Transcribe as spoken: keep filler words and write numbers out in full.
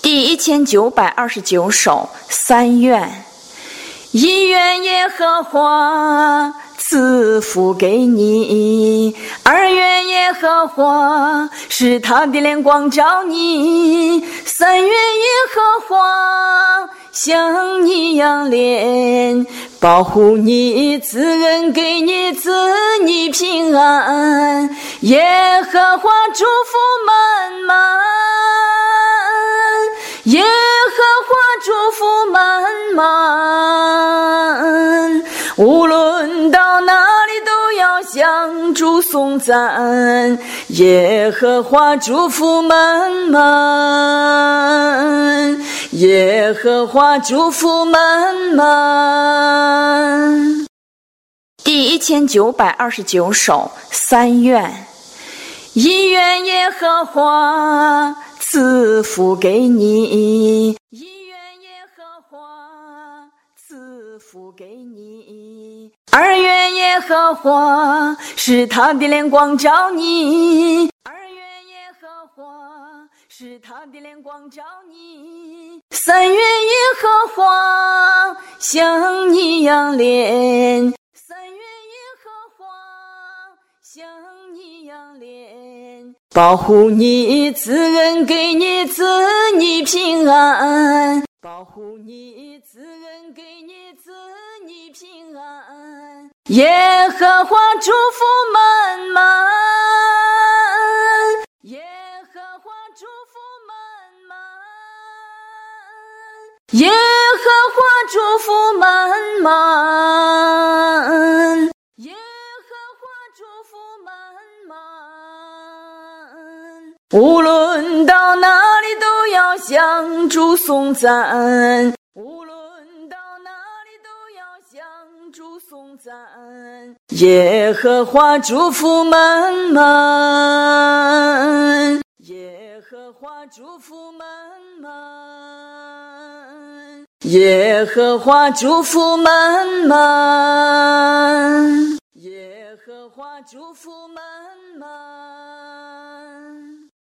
第一千九百二十九首三愿。一愿耶和华赐福给你，二愿耶和华使他的脸光照你，三愿耶和华向你仰脸，保护你，赐恩给你，赐你平安。耶和华祝福满满，耶和华祝福满满，无论到哪里都要向主颂赞。耶和华祝福满满，耶和华祝福满满。第一千九百二十九首三愿。一愿耶和华赐福给你，一愿耶和华赐福给你，二愿耶和华使他的脸光照你，二愿耶和华使他的脸光照你，三愿耶和华向你仰脸，三愿耶和华向你仰脸，保护你，赐恩给你，赐你平安，保护你，赐恩给你，赐你平安。耶和华祝福满满，耶和华祝福满满，耶和华祝福满满，耶和华祝福满满，无论到哪里都要向主颂赞，无论到哪里都要向主颂赞。耶和华祝福满满，耶和华祝福满满，耶和华祝福满满，耶和华祝福满满。